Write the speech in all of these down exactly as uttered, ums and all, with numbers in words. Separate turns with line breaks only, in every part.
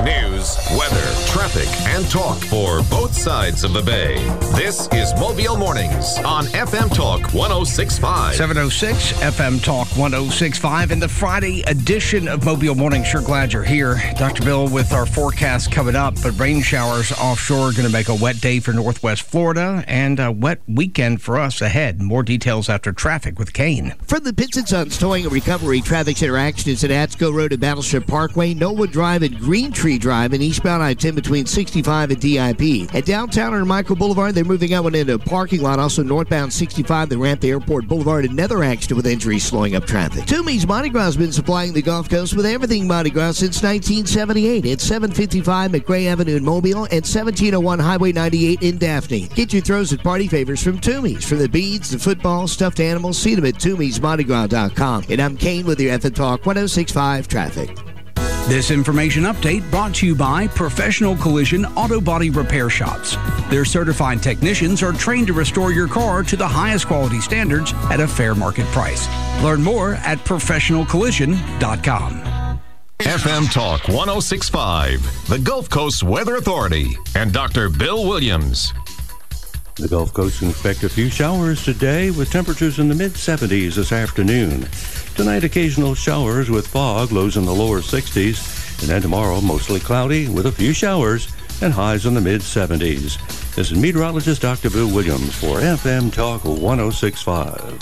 News, weather, traffic, and talk for both sides of the bay. This is Mobile Mornings on F M Talk one oh six point five.
seven oh six F M Talk one oh six point five in the Friday edition of Mobile Mornings. Sure glad you're here. Doctor Bill with our forecast coming up, but rain showers offshore going to make a wet day for Northwest Florida and a wet weekend for us ahead. More details after traffic with Kane.
From the Pitts and Sons Towing and Recovery, traffic center action is at Atsko Road and Battleship Parkway, Knollwood Drive and Green Tree Drive, and eastbound I ten between sixty-five and D I P. At downtown and Michael Boulevard, they're moving out into a parking lot. Also northbound sixty-five, they ramp to Airport Boulevard. Another accident with injuries slowing up traffic. Toomey's Mardi Gras has been supplying the Gulf Coast with everything Mardi Gras since nineteen seventy-eight. It's seven fifty-five McRae Avenue in Mobile and seventeen oh one Highway ninety-eight in Daphne. Get your throws at party favors from Toomey's. From the beads, the football, stuffed animals, see them at Toomey's Mardi Gras dot com. And I'm Kane with your F M Talk one oh six point five traffic.
This information update brought to you by Professional Collision Auto Body Repair Shops. Their certified technicians are trained to restore your car to the highest quality standards at a fair market price. Learn more at professional collision dot com.
F M Talk one oh six point five, the Gulf Coast Weather Authority, and Doctor Bill Williams.
The Gulf Coast can expect a few showers today with temperatures in the mid seventies this afternoon. Tonight, occasional showers with fog, lows in the lower sixties. And then tomorrow, mostly cloudy with a few showers and highs in the mid seventies. This is meteorologist Doctor Bill Williams for F M Talk one oh six point five.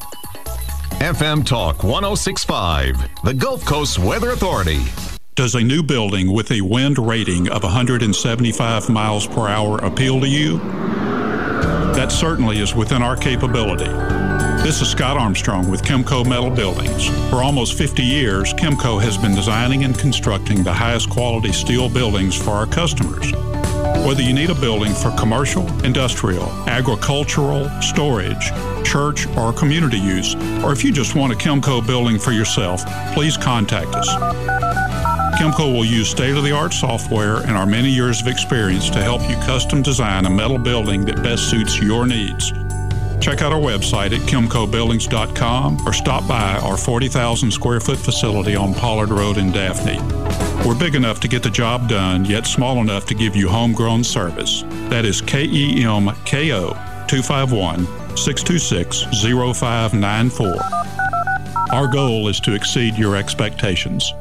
F M Talk one oh six point five, the Gulf Coast Weather Authority.
Does a new building with a wind rating of one hundred seventy-five miles per hour appeal to you? That certainly is within our capability. This is Scott Armstrong with Chemco Metal Buildings. For almost fifty years, Chemco has been designing and constructing the highest quality steel buildings for our customers. Whether you need a building for commercial, industrial, agricultural, storage, church, or community use, or if you just want a Chemco building for yourself, please contact us. Chemco will use state-of-the-art software and our many years of experience to help you custom design a metal building that best suits your needs. Check out our website at chemco buildings dot com or stop by our forty thousand square foot facility on Pollard Road in Daphne. We're big enough to get the job done, yet small enough to give you homegrown service. That is K E M K O two five one, six two six, zero five nine four. Our goal is to exceed your expectations.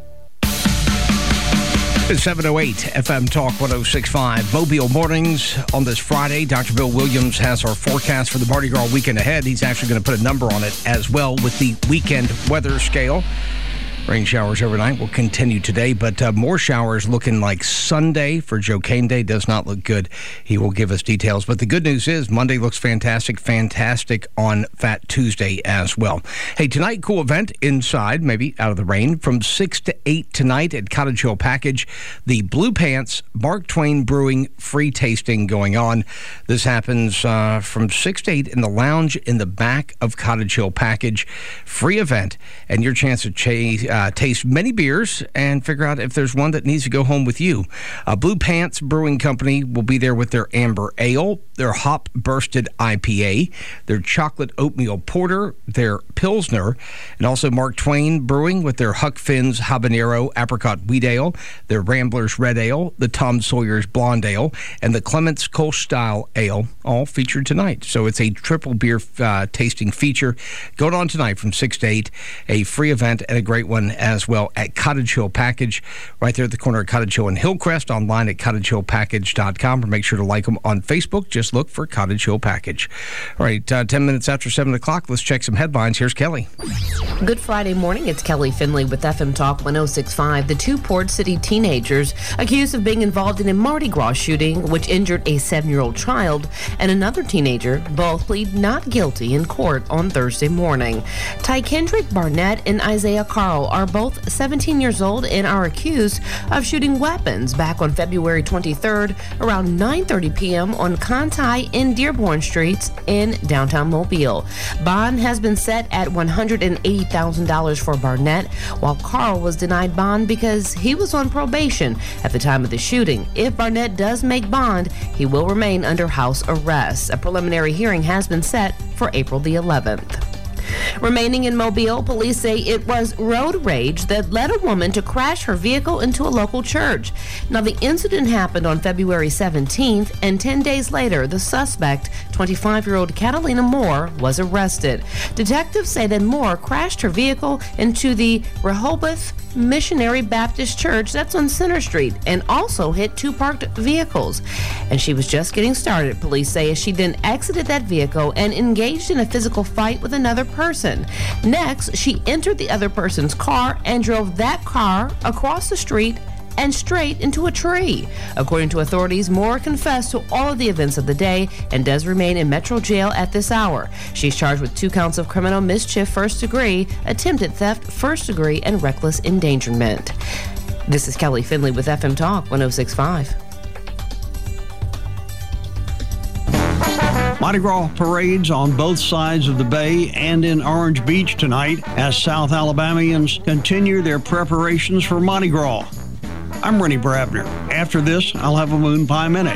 It's seven oh eight F M Talk one oh six point five. Mobile Mornings on this Friday. Doctor Bill Williams has our forecast for the Mardi Gras weekend ahead. He's actually going to put a number on it as well with the weekend weather scale. Rain showers overnight will continue today, but uh, more showers looking like Sunday for Joe Kane Day. Does not look good. He will give us details. But the good news is Monday looks fantastic, fantastic on Fat Tuesday as well. Hey, tonight, cool event inside, maybe out of the rain, from six to eight tonight at Cottage Hill Package. The Blue Pants Mark Twain Brewing free tasting going on. This happens uh, from six to eight in the lounge in the back of Cottage Hill Package. Free event, and your chance to chase. Uh, Uh, taste many beers and figure out if there's one that needs to go home with you. Uh, Blue Pants Brewing Company will be there with their Amber Ale, their Hop Bursted I P A, their Chocolate Oatmeal Porter, their Pilsner, and also Mark Twain Brewing with their Huck Finn's Habanero Apricot Wheat Ale, their Ramblers Red Ale, the Tom Sawyer's Blonde Ale, and the Clements Kolsch Style Ale, all featured tonight. So it's a triple beer uh, tasting feature going on tonight from six to eight, a free event and a great one as well at Cottage Hill Package, right there at the corner of Cottage Hill and Hillcrest, online at cottage hill package dot com, or make sure to like them on Facebook. Just look for Cottage Hill Package. All right, uh, ten minutes after seven o'clock, let's check some headlines. Here's Kelly.
Good Friday morning. It's Kelly Finley with F M Talk one oh six point five. The two Port City teenagers accused of being involved in a Mardi Gras shooting, which injured a seven-year-old child, and another teenager, both plead not guilty in court on Thursday morning. Ty Kendrick Barnett and Isaiah Carl are both seventeen years old and are accused of shooting weapons back on February twenty-third around nine thirty p.m. on Conti and Dearborn Streets in downtown Mobile. Bond has been set at one hundred eighty thousand dollars for Barnett, while Carl was denied bond because he was on probation at the time of the shooting. If Barnett does make bond, he will remain under house arrest. A preliminary hearing has been set for April the eleventh. Remaining in Mobile, police say it was road rage that led a woman to crash her vehicle into a local church. Now, the incident happened on February seventeenth, and ten days later, the suspect, twenty-five-year-old Catalina Moore, was arrested. Detectives say that Moore crashed her vehicle into the Rehoboth Missionary Baptist Church, that's on Center Street, and also hit two parked vehicles. And she was just getting started, police say, as she then exited that vehicle and engaged in a physical fight with another person. Next, she entered the other person's car and drove that car across the street and straight into a tree. According to authorities, Moore confessed to all of the events of the day and does remain in Metro Jail at this hour. She's charged with two counts of criminal mischief, first degree, attempted theft, first degree, and reckless endangerment. This is Kelly Finley with F M Talk one oh six point five.
Mardi Gras parades on both sides of the bay and in Orange Beach tonight as South Alabamians continue their preparations for Mardi Gras. I'm Rennie Brabner. After this, I'll have a Moon Pie Minute.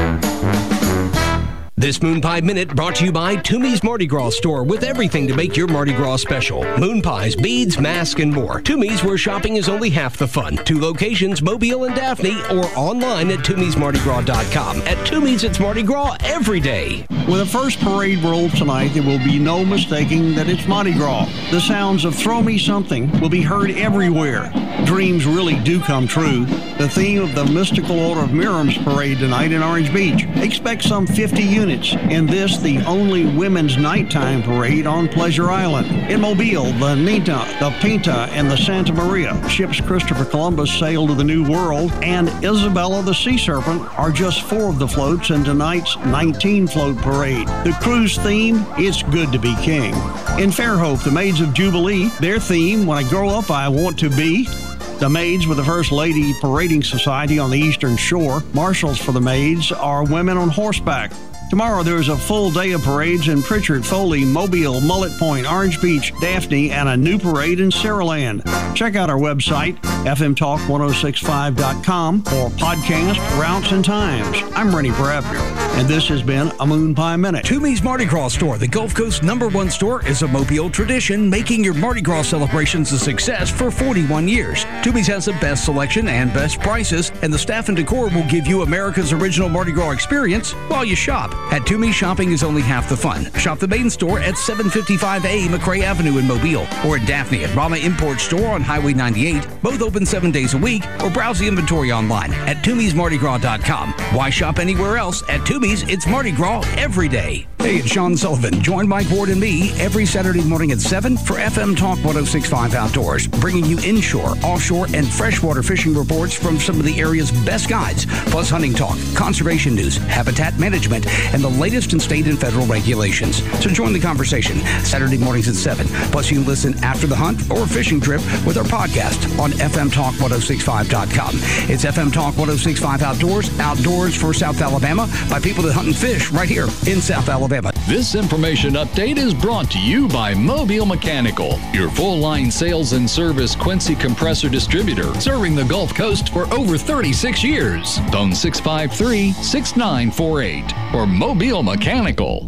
This Moon Pie Minute brought to you by Toomey's Mardi Gras store with everything to make your Mardi Gras special. Moon pies, beads, masks, and more. Toomey's, where shopping is only half the fun. Two locations, Mobile and Daphne, or online at Toomey's Mardi Gras dot com. At Toomey's, it's Mardi Gras every day.
With the first parade roll tonight, there will be no mistaking that it's Mardi Gras. The sounds of Throw Me Something will be heard everywhere. Dreams really do come true. The theme of the Mystical Order of Miriam's parade tonight in Orange Beach. Expect some fifty units in this, the only women's nighttime parade on Pleasure Island. In Mobile, the Nita, the Pinta, and the Santa Maria ships Christopher Columbus sailed to the New World, and Isabella the Sea Serpent are just four of the floats in tonight's nineteen-float parade. The cruise theme, It's Good to Be King. In Fairhope, the Maids of Jubilee, their theme, When I Grow Up, I Want to Be. The Maids were the First Lady Parading Society on the Eastern Shore. Marshals for the Maids are women on horseback. Tomorrow there's a full day of parades in Pritchard, Foley, Mobile, Mullet Point, Orange Beach, Daphne, and a new parade in Saraland. Check out our website, F M talk ten sixty-five dot com, for podcast, routes, and times. I'm Rennie Brabner, and this has been a Moon Pie Minute.
Toomey's Mardi Gras store, the Gulf Coast's number one store, is a Mobile tradition, making your Mardi Gras celebrations a success for forty-one years. Toomey's has the best selection and best prices, and the staff and decor will give you America's original Mardi Gras experience while you shop. At Toomey's, shopping is only half the fun. Shop the main store at seven fifty-five A McRae Avenue in Mobile, or at Daphne at Rama Import Store on Highway ninety-eight, both open seven days a week, or browse the inventory online at Toomey's Mardi Gras dot com. Why shop anywhere else? At Toomey's, it's Mardi Gras every day. Hey, it's Sean Sullivan. Join Mike Ward and me every Saturday morning at seven for F M Talk ten sixty-five Outdoors, bringing you inshore, offshore, and freshwater fishing reports from some of the area's best guides, plus hunting talk, conservation news, habitat management, and the latest in state and federal regulations. So join the conversation Saturday mornings at seven. Plus, you can listen after the hunt or fishing trip with our podcast on F M Talk ten sixty-five dot com. It's F M Talk ten sixty-five Outdoors, outdoors for South Alabama by people that hunt and fish right here in South Alabama.
This information update is brought to you by Mobile Mechanical, your full-line sales and service Quincy compressor distributor, serving the Gulf Coast for over thirty-six years. Phone six five three, six nine four eight or Mobile Mechanical.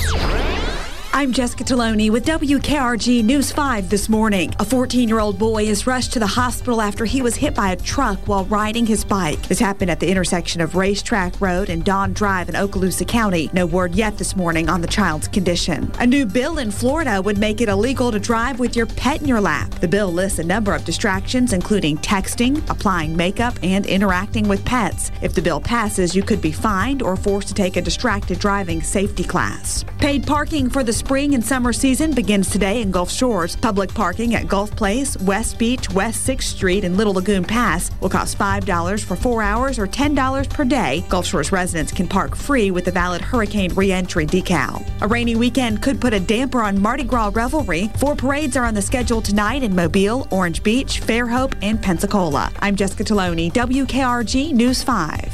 I'm Jessica Taloni with W K R G News five this morning. A fourteen-year-old boy is rushed to the hospital after he was hit by a truck while riding his bike. This happened at the intersection of Racetrack Road and Don Drive in Okaloosa County. No word yet this morning on the child's condition. A new bill in Florida would make it illegal to drive with your pet in your lap. The bill lists a number of distractions, including texting, applying makeup, and interacting with pets. If the bill passes, you could be fined or forced to take a distracted driving safety class. Paid parking for the spring and summer season begins today in Gulf Shores. Public parking at Gulf Place, West Beach, West sixth Street, and Little Lagoon Pass will cost five dollars for four hours or ten dollars per day. Gulf Shores residents can park free with a valid hurricane re-entry decal. A rainy weekend could put a damper on Mardi Gras revelry. Four parades are on the schedule tonight in Mobile, Orange Beach, Fairhope, and Pensacola. I'm Jessica Taloni, W K R G News five.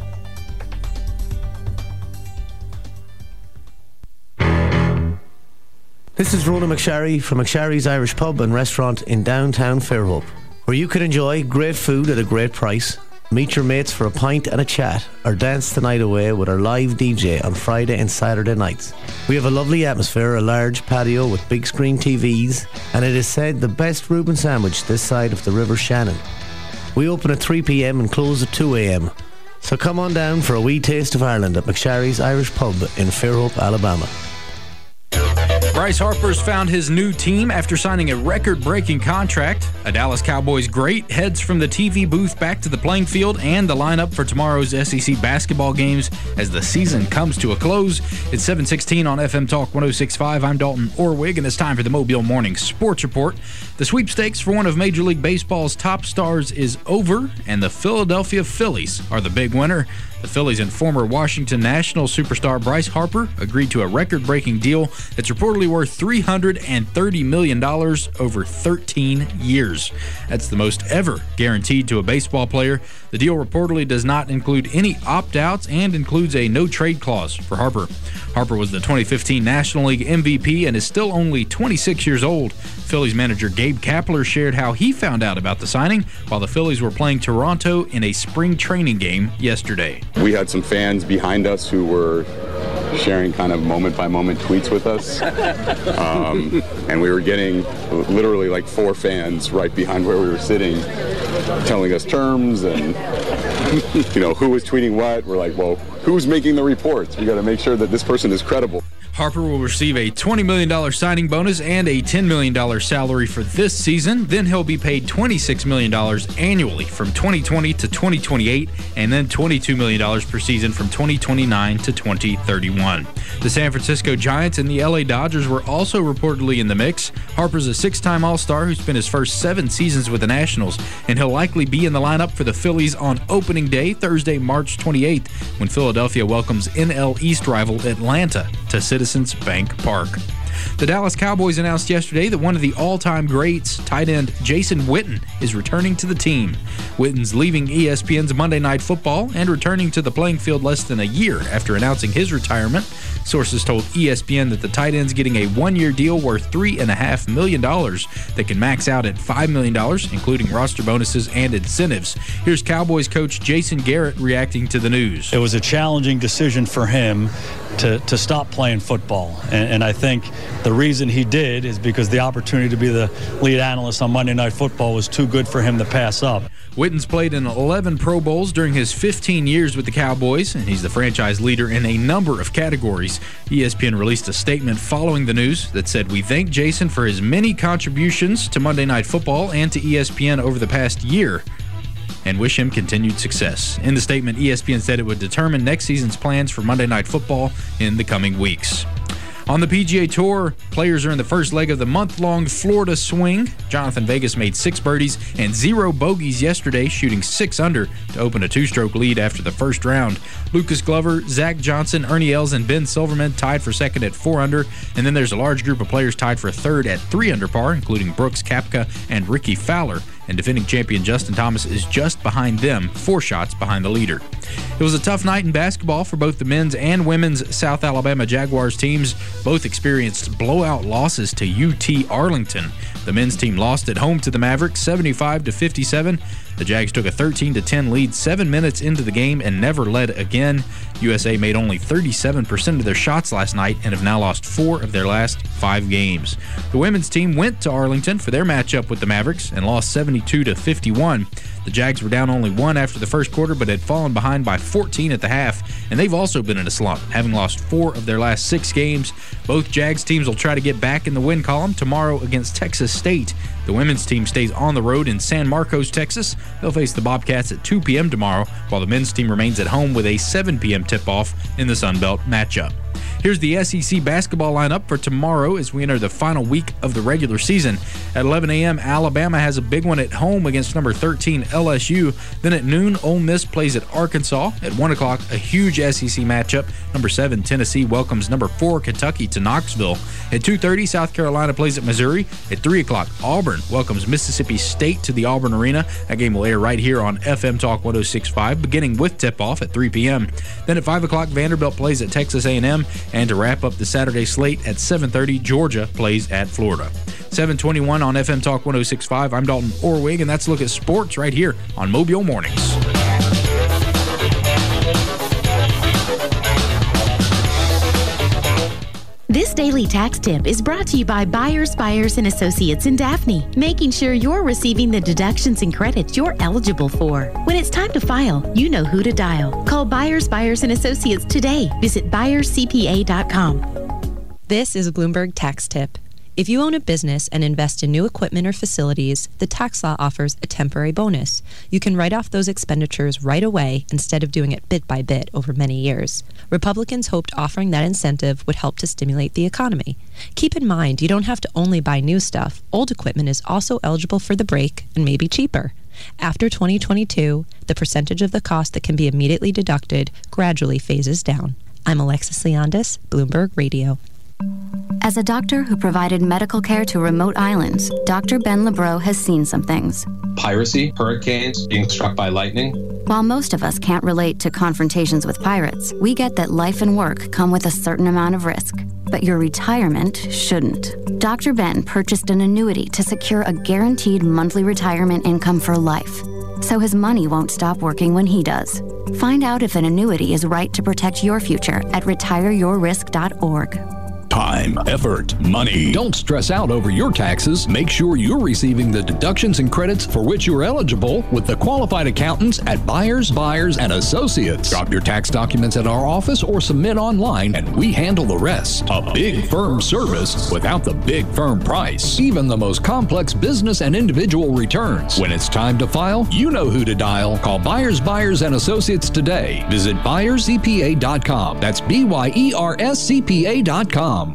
This is Rona McSharry from McSharry's Irish Pub and Restaurant in downtown Fairhope, where you can enjoy great food at a great price, Meet your mates for a pint and a chat, or dance the night away with our live D J on Friday and Saturday nights. We have a lovely atmosphere, a large patio with big screen T Vs, and it is said the best Reuben sandwich this side of the River Shannon. We open at three p.m. and close at two a.m. So come on down for a wee taste of Ireland at McSharry's Irish Pub in Fairhope, Alabama.
Bryce Harper's found his new team after signing a record-breaking contract. A Dallas Cowboys great heads from the T V booth back to the playing field and the lineup for tomorrow's S E C basketball games as the season comes to a close. It's seven sixteen on F M Talk one oh six point five. I'm Dalton Orwig, and it's time for the Mobile Morning Sports Report. The sweepstakes for one of Major League Baseball's top stars is over, and the Philadelphia Phillies are the big winner. The Phillies and former Washington Nationals superstar Bryce Harper agreed to a record-breaking deal that's reportedly worth three hundred thirty million dollars over thirteen years. That's the most ever guaranteed to a baseball player. The deal reportedly does not include any opt-outs and includes a no-trade clause for Harper. Harper was the twenty fifteen National League M V P and is still only twenty-six years old. Phillies manager Gabe Kapler shared how he found out about the signing while the Phillies were playing Toronto in a spring training game yesterday.
We had some fans behind us who were sharing kind of moment-by-moment tweets with us. Um, and we were getting literally like four fans right behind where we were sitting telling us terms and, you know, who was tweeting what. We're like, well, who's making the reports? We got to make sure that this person is credible.
Harper will receive a twenty million dollars signing bonus and a ten million dollars salary for this season. Then he'll be paid twenty-six million dollars annually from twenty twenty to twenty twenty-eight, and then twenty-two million dollars per season from twenty twenty-nine to twenty thirty-one. The San Francisco Giants and the L A Dodgers were also reportedly in the mix. Harper's a six-time All-Star who spent his first seven seasons with the Nationals, and he'll likely be in the lineup for the Phillies on opening day, Thursday, March twenty-eighth, when Philadelphia welcomes N L East rival Atlanta to Citizens Bank Park. The Dallas Cowboys announced yesterday that one of the all-time greats, tight end Jason Witten, is returning to the team. Witten's leaving E S P N's Monday Night Football and returning to the playing field less than a year after announcing his retirement. Sources told E S P N that the tight end's getting a one-year deal worth three point five million dollars that can max out at five million dollars, including roster bonuses and incentives. Here's Cowboys coach Jason Garrett reacting to the news.
It was a challenging decision for him to, to stop playing football. And, and I think the reason he did is because the opportunity to be the lead analyst on Monday Night Football was too good for him to pass up.
Witten's played in eleven Pro Bowls during his fifteen years with the Cowboys, and he's the franchise leader in a number of categories. E S P N released a statement following the news that said, "We thank Jason for his many contributions to Monday Night Football and to E S P N over the past year, and wish him continued success." In the statement, E S P N said it would determine next season's plans for Monday Night Football in the coming weeks. On the P G A Tour, players are in the first leg of the month-long Florida Swing. Jonathan Vegas made six birdies and zero bogeys yesterday, shooting six under to open a two-stroke lead after the first round. Lucas Glover, Zach Johnson, Ernie Els, and Ben Silverman tied for second at four under, and then there's a large group of players tied for third at three under par, including Brooks Koepka and Ricky Fowler. And defending champion Justin Thomas is just behind them, four shots behind the leader. It was a tough night in basketball for both the men's and women's South Alabama Jaguars teams. Both experienced blowout losses to U T Arlington. The men's team lost at home to the Mavericks seventy-five to fifty-seven. The Jags took a thirteen to ten lead seven minutes into the game and never led again. U S A made only thirty-seven percent of their shots last night and have now lost four of their last five games. The women's team went to Arlington for their matchup with the Mavericks and lost seventy-two to fifty-one. The Jags were down only one after the first quarter, but had fallen behind by fourteen at the half, and they've also been in a slump, having lost four of their last six games. Both Jags teams will try to get back in the win column tomorrow against Texas State. The women's team stays on the road in San Marcos, Texas. They'll face the Bobcats at two p.m. tomorrow, while the men's team remains at home with a seven p.m. tip-off in the Sun Belt matchup. Here's the S E C basketball lineup for tomorrow as we enter the final week of the regular season. At eleven a.m., Alabama has a big one at home against number thirteen L S U. Then at noon, Ole Miss plays at Arkansas. At one o'clock, a huge S E C matchup. Number seven Tennessee welcomes number four Kentucky to Knoxville. At two thirty, South Carolina plays at Missouri. At three o'clock, Auburn welcomes Mississippi State to the Auburn Arena. That game will air right here on F M Talk one oh six point five, beginning with tip-off at three p.m. Then at five o'clock, Vanderbilt plays at Texas A and M. And to wrap up the Saturday slate at seven thirty, Georgia plays at Florida. seven twenty-one on F M Talk one oh six point five. I'm Dalton Orwig, and that's a look at sports right here on Mobile Mornings.
This daily tax tip is brought to you by Byers, Byers and Associates in Daphne, making sure you're receiving the deductions and credits you're eligible for. When it's time to file, you know who to dial. Call Byers, Byers and Associates today. Visit byers c p a dot com.
This is a Bloomberg tax tip. If you own a business and invest in new equipment or facilities, the tax law offers a temporary bonus. You can write off those expenditures right away instead of doing it bit by bit over many years. Republicans hoped offering that incentive would help to stimulate the economy. Keep in mind, you don't have to only buy new stuff. Old equipment is also eligible for the break and may be cheaper. After twenty twenty-two, the percentage of the cost that can be immediately deducted gradually phases down. I'm Alexis Leondis, Bloomberg Radio.
As a doctor who provided medical care to remote islands, Doctor Ben Lebreau has seen some things.
Piracy, hurricanes, being struck by lightning.
While most of us can't relate to confrontations with pirates, we get that life and work come with a certain amount of risk. But your retirement shouldn't. Doctor Ben purchased an annuity to secure a guaranteed monthly retirement income for life, so his money won't stop working when he does. Find out if an annuity is right to protect your future at retire your risk dot org.
Time, effort, money. Don't stress out over your taxes. Make sure you're receiving the deductions and credits for which you're eligible with the qualified accountants at Byers, Byers and Associates. Drop your tax documents at our office or submit online and we handle the rest. A big firm service without the big firm price. Even the most complex business and individual returns. When it's time to file, you know who to dial. Call Byers, Byers and Associates today. Visit byers c p a dot com. That's B Y E R S C P A dot com.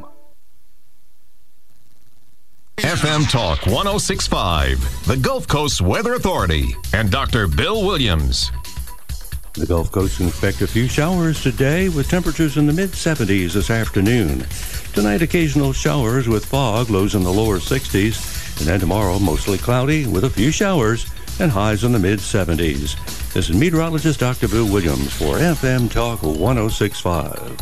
F M Talk one oh six point five, the Gulf Coast Weather Authority, and Doctor Bill Williams.
The Gulf Coast can expect a few showers today with temperatures in the mid seventies this afternoon. Tonight, occasional showers with fog, lows in the lower sixties. And then tomorrow, mostly cloudy with a few showers and highs in the mid seventies. This is meteorologist Doctor Bill Williams for F M Talk one oh six point five.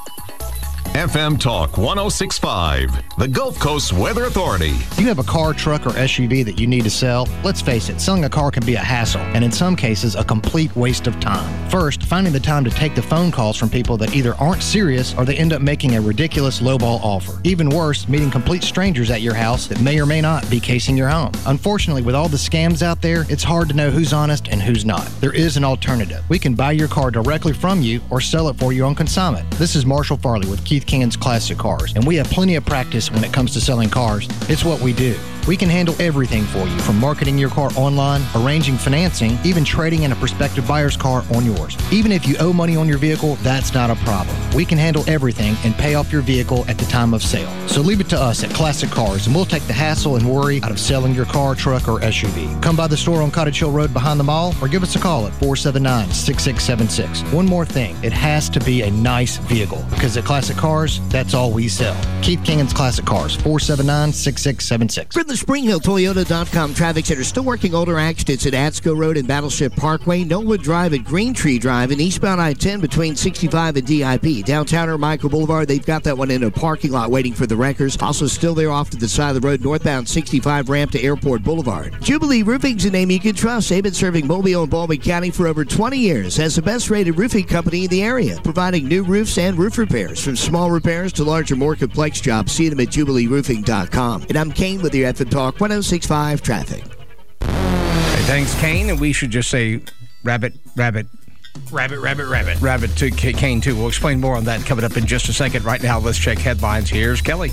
F M Talk one oh six point five, the Gulf Coast Weather Authority.
Do you have a car, truck, or S U V that you need to sell? Let's face it, selling a car can be a hassle, and in some cases, a complete waste of time. First, finding the time to take the phone calls from people that either aren't serious or they end up making a ridiculous lowball offer. Even worse, meeting complete strangers at your house that may or may not be casing your home. Unfortunately, with all the scams out there, it's hard to know who's honest and who's not. There is an alternative. We can buy your car directly from you or sell it for you on consignment. This is Marshall Farley with Keith King's Classic Cars, and we have plenty of practice when it comes to selling cars. It's what we do. We can handle everything for you, from marketing your car online, arranging financing, even trading in a prospective buyer's car on yours. Even if you owe money on your vehicle, that's not a problem. We can handle everything and pay off your vehicle at the time of sale. So leave it to us at Classic Cars, and we'll take the hassle and worry out of selling your car, truck, or S U V. Come by the store on Cottage Hill Road behind the mall, or give us a call at four seven nine, six six seven six. One more thing, it has to be a nice vehicle, because at Classic Cars, that's all we sell. Keith King's Classic Cars, four seven nine, six six seven six.
For the Spring Hill Toyota dot com Traffic Center, still working older accidents at Atsko Road and Battleship Parkway, Knollwood Drive at Green Tree Drive, and eastbound I ten between sixty-five and D I P. Downtown or Michael Boulevard, they've got that one in a parking lot waiting for the wreckers. Also still there off to the side of the road, northbound sixty-five ramp to Airport Boulevard. Jubilee Roofing's a name you can trust. They've been serving Mobile and Baldwin County for over twenty years as the best-rated roofing company in the area, providing new roofs and roof repairs. From small repairs to larger, more complex jobs, see them at Jubilee Roofing dot com. And I'm Kane with your F M Talk one oh six point five traffic.
Hey, thanks, Kane. And we should just say rabbit, rabbit,
Rabbit, rabbit, rabbit.
rabbit to K- Kane, too. We'll explain more on that coming up in just a second. Right now, let's check headlines. Here's Kelly.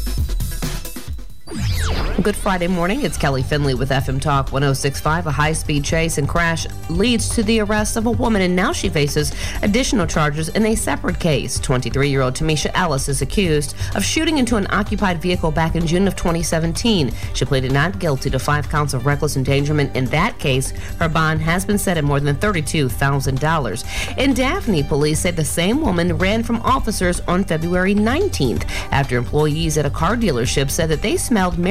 Good Friday morning. It's Kelly Finley with F M Talk one oh six point five. A high-speed chase and crash leads to the arrest of a woman, and now she faces additional charges in a separate case. twenty-three-year-old Tamisha Ellis is accused of shooting into an occupied vehicle back in June of twenty seventeen. She pleaded not guilty to five counts of reckless endangerment. In that case, her bond has been set at more than thirty-two thousand dollars. In Daphne, police say the same woman ran from officers on February nineteenth after employees at a car dealership said that they smelled marijuana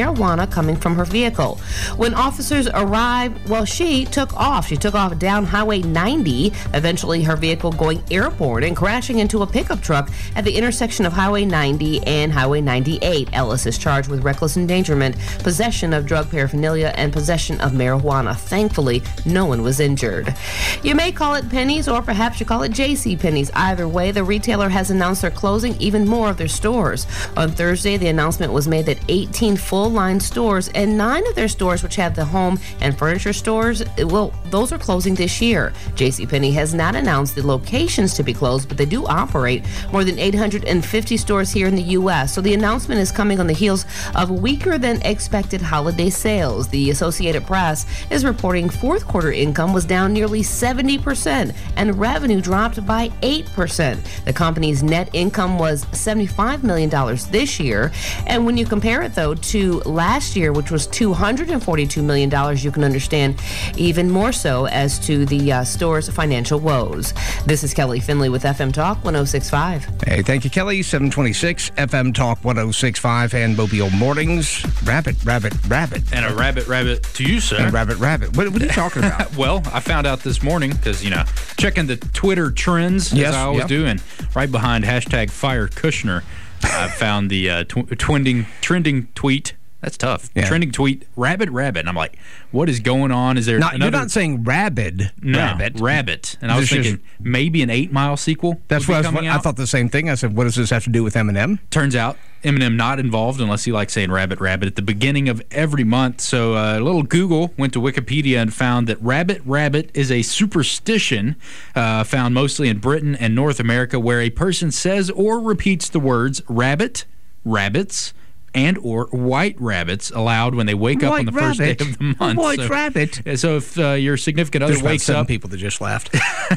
marijuana coming from her vehicle. When officers arrived, well, she took off. She took off down Highway ninety, eventually her vehicle going airborne and crashing into a pickup truck at the intersection of Highway ninety and Highway ninety-eight. Ellis is charged with reckless endangerment, possession of drug paraphernalia, and possession of marijuana. Thankfully, no one was injured. You may call it Penny's, or perhaps you call it J C Penney's. Either way, the retailer has announced they're closing even more of their stores. On Thursday, the announcement was made that eighteen full-line stores and nine of their stores, which have the home and furniture stores, well, those are closing this year. J C Penney has not announced the locations to be closed, but they do operate more than eight hundred fifty stores here in the U S. So the announcement is coming on the heels of weaker than expected holiday sales. The Associated Press is reporting fourth quarter income was down nearly seventy percent and revenue dropped by eight percent. The company's net income was seventy-five million dollars this year. And when you compare it, though, to last year, which was two hundred forty-two million dollars, you can understand even more so as to the uh, store's financial woes. This is Kelly Finley with F M Talk one oh six point five.
Hey, thank you, Kelly. seven twenty-six F M Talk one oh six point five and Mobile Mornings. Rabbit, rabbit, rabbit.
And a rabbit, rabbit to you, sir.
And rabbit, rabbit. What, what are you talking about?
Well, I found out this morning because, you know, checking the Twitter trends,
yes,
as I always
yep.
do, and right behind hashtag Fire Kushner, I found the uh, tw- trending, trending tweet. That's tough.
Yeah.
Trending tweet, rabbit, rabbit. And I'm like, what is going on? Is there
not,
another...
You're not saying rabid,
no,
rabbit.
rabbit. And I was
This
thinking
is...
maybe an eight-mile sequel.
That's what I, was, I thought the same thing. I said, what does this have to do with Eminem?
Turns out Eminem not involved unless he likes saying rabbit, rabbit at the beginning of every month. So uh, a little Google went to Wikipedia and found that rabbit, rabbit is a superstition uh, found mostly in Britain and North America where a person says or repeats the words rabbit, rabbits, and or white rabbits aloud when they wake up
white
on the
rabbit.
first day of the month.
White
so,
rabbit.
So if uh, your significant other
There's about
wakes
seven
up...
people that just laughed.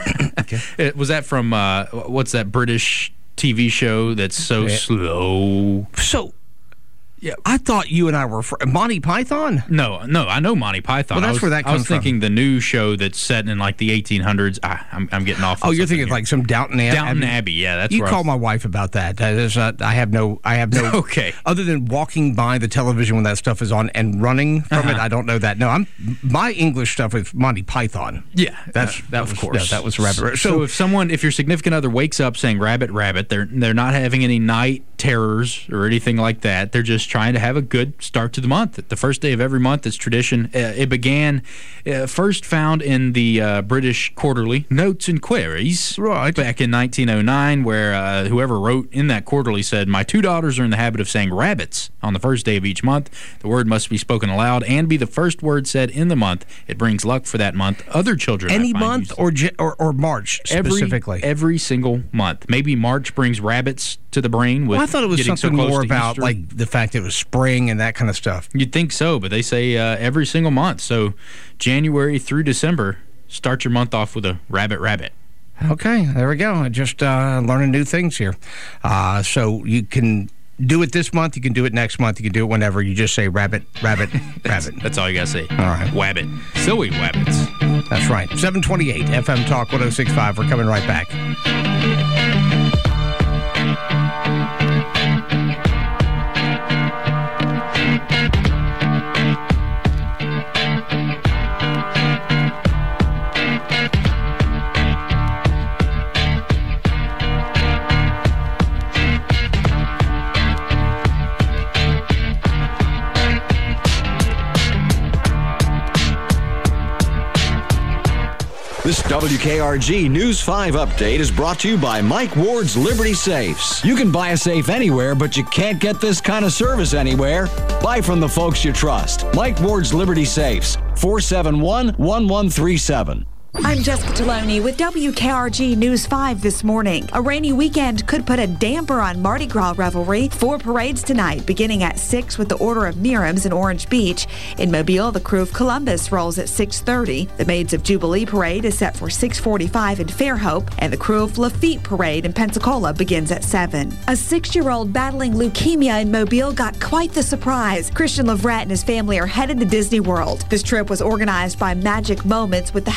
Okay. Was that from, uh, what's that British T V show that's so
yeah.
slow?
So... Yeah, I thought you and I were fr- Monty Python.
No, no, I know Monty Python.
Well, that's
I was,
where that comes
I was thinking
from.
the new show that's set in like the eighteen hundreds. Ah, I'm, I'm getting off.
Oh, you're thinking
here.
like some Downton Abbey.
Downton Abbey, yeah, that's.
You
where
call
I was,
my wife about that. That is not, I have no. I have no.
Okay.
Other than walking by the television when that stuff is on and running from
Uh-huh.
it, I don't know that. No, I'm my English stuff is Monty Python.
Yeah,
that's
uh, that
of
was
course. No, that was rabbit.
So,
So,
so if someone, if your significant other wakes up saying rabbit, rabbit, they're they're not having any night terrors or anything like that. They're just trying to have a good start to the month. The first day of every month is tradition. Uh, it began uh, first found in the uh, British Quarterly Notes and Queries
right.
back in nineteen oh nine, where uh, whoever wrote in that quarterly said, "My two daughters are in the habit of saying rabbits on the first day of each month. The word must be spoken aloud and be the first word said in the month. It brings luck for that month. Other children
any
I find
month or, J- or or March specifically.
Every, every single month. Maybe March brings rabbits to the brain. With
well, I thought it was
getting
something
so close
more
to
about
Easter.
like the fact it was spring and that kind of stuff.
You'd think so, but they say uh, every single month. So January through December, start your month off with a rabbit, rabbit.
Okay, there we go. Just uh, learning new things here. Uh, so you can do it this month. You can do it next month. You can do it whenever. You just say rabbit, rabbit, rabbit.
That's all you got to say.
All right.
Wabbit. Silly wabbits.
That's right. seven twenty-eight F M Talk one oh six point five. We're coming right back.
This W K R G News five update is brought to you by Mike Ward's Liberty Safes. You can buy a safe anywhere, but you can't get this kind of service anywhere. Buy from the folks you trust. Mike Ward's Liberty Safes, four seven one, one one three seven.
I'm Jessica Taloni with W K R G News five this morning. A rainy weekend could put a damper on Mardi Gras revelry. Four parades tonight, beginning at six with the Order of Miriam's in Orange Beach. In Mobile, the Crew of Columbus rolls at six thirty. The Maids of Jubilee parade is set for six forty-five in Fairhope, and the Crew of Lafitte parade in Pensacola begins at seven. A six-year-old battling leukemia in Mobile got quite the surprise. Christian Leverett and his family are headed to Disney World. This trip was organized by Magic Moments with the help from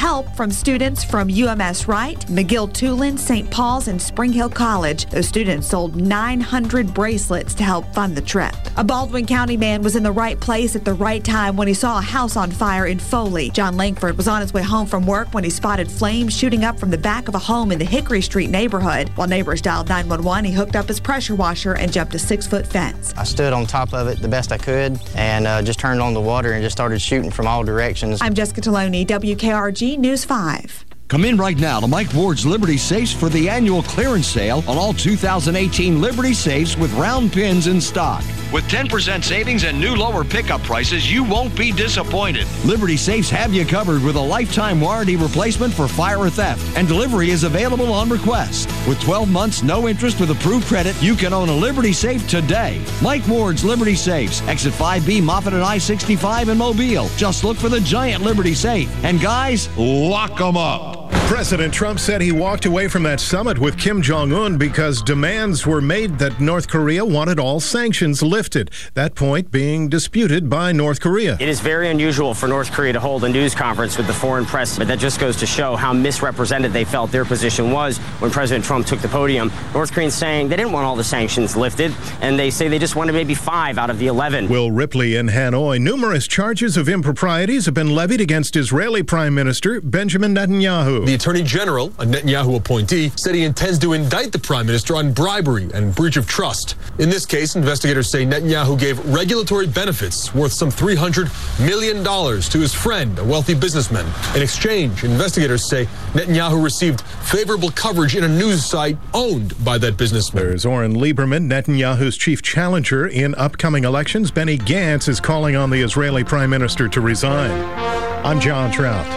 from students from U M S Wright, McGill-Tulane, Saint Paul's, and Spring Hill College. Those students sold nine hundred bracelets to help fund the trip. A Baldwin County man was in the right place at the right time when he saw a house on fire in Foley. John Langford was on his way home from work when he spotted flames shooting up from the back of a home in the Hickory Street neighborhood. While neighbors dialed nine one one, he hooked up his pressure washer and jumped a six-foot fence.
I stood on top of it the best I could and uh, just turned on the water and just started shooting from all directions.
I'm Jessica Taloni, W K R G News five.
Come in right now to Mike Ward's Liberty Safes for the annual clearance sale on all two thousand eighteen Liberty Safes with round pins in stock. With ten percent savings and new lower pickup prices, you won't be disappointed. Liberty Safes have you covered with a lifetime warranty replacement for fire or theft, and delivery is available on request. With twelve months, no interest with approved credit, you can own a Liberty Safe today. Mike Ward's Liberty Safes, exit five B, Moffett and I sixty-five in Mobile. Just look for the giant Liberty Safe. And guys, lock them up.
President Trump said he walked away from that summit with Kim Jong-un because demands were made that North Korea wanted all sanctions lifted. That point being disputed by North Korea.
It is very unusual for North Korea to hold a news conference with the foreign press, but that just goes to show how misrepresented they felt their position was when President Trump took the podium. North Koreans saying they didn't want all the sanctions lifted, and they say they just wanted maybe five out of the eleven.
Will Ripley in Hanoi. Numerous charges of improprieties have been levied against Israeli Prime Minister Benjamin Netanyahu.
The Attorney General, a Netanyahu appointee, said he intends to indict the Prime Minister on bribery and breach of trust. In this case, investigators say Netanyahu gave regulatory benefits worth some three hundred million dollars to his friend, a wealthy businessman. In exchange, investigators say Netanyahu received favorable coverage in a news site owned by that businessman.
There's Oren Lieberman, Netanyahu's chief challenger in upcoming elections. Benny Gantz is calling on the Israeli Prime Minister to resign. I'm John Trout.